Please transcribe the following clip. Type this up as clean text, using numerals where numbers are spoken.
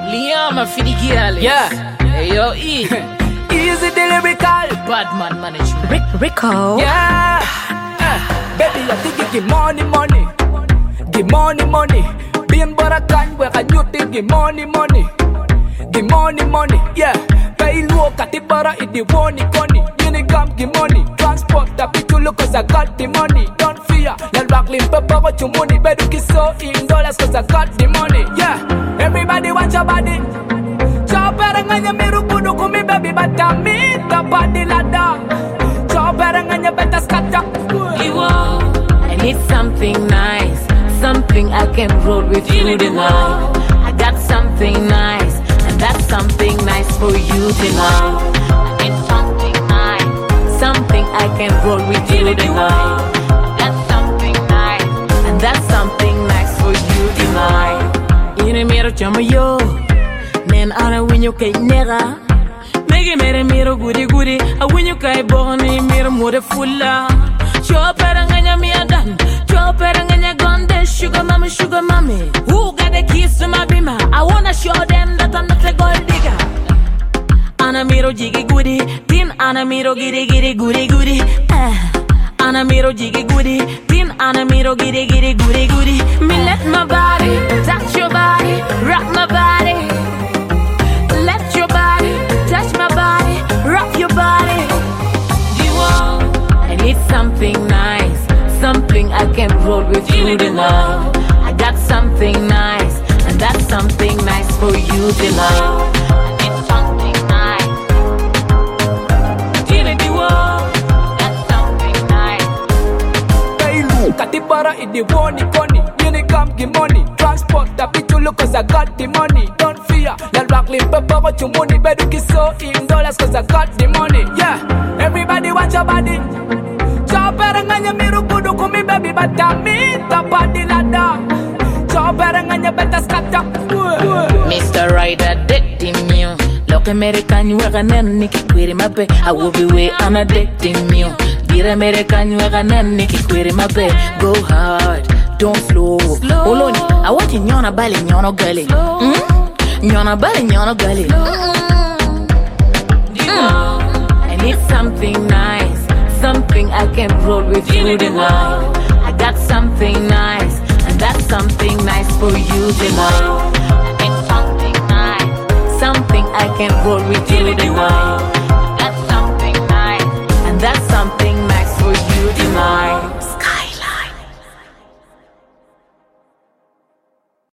Liam, I feel the girl. Yeah. Hey, yo, E. Easy the lyrical. Badman management. Rico. Yeah. Baby, I think you give money, money. Give money, money. Being barakan, where can you think give money, money? Give money, money. Yeah. Pay low, katibara, it the one, money. Unicam, give money. Transport, the people look cause I got the money. Don't fear. Let rock limp papa, what you money. Better kiss so in dollars cause I got the money. Yeah. Everybody watch your body. Choperanganya miru kudu kumi baby batami tapadi lada. Choperanganya better scatter. I need something nice, something I can roll with you tonight. I got something nice, and that's something nice for you tonight. I need something nice, something I can roll with you tonight. I got something nice, and that's something nice for you tonight. In a mirror, chama yo. Nen ana winyo kay nega Mege mere miro gudi gudi A winyo kay boni miro mure fulla Choperanganya miadan Choperanganya gonde Sugar mommy Who got the keys to my bima I wanna show them that I'm not a gold digger Ana miro jigi gudi Tin ana miro giri giri guri guri Ana miro jigi gudi Tin ana miro giri giri guri guri Me let my body touch your body Rock my body Let your body touch my body, rock your body. I need something nice, something I can roll with you tonight. I got something nice, and that's something nice for you tonight. I need something nice. That's something nice. Katibara in the one, Unicam, give money. Transport, the people look cause I got the money. Don't fear. Let rock limp papa, what you money. Better kiss so in dollars cause I got the money. Yeah. Everybody watch your body. Choperanganya miru kudu kumi baby batami tapadi lada. Choperanganya better scatter. Mr. Rider, dating you. Look American, you are an Nicky query my pay. I will be way on a dating you. Dear American, you are an Nicky query my pay. Go hard, don't slow. Oloni, I want you nyona bali nyono gali. Nyona bali nyono gali. I need something nice, something I can roll with you tonight. I got something nice, and that's something nice for you tonight. I need something nice, something I can roll with you tonight. I got something nice, and that's something nice for you tonight.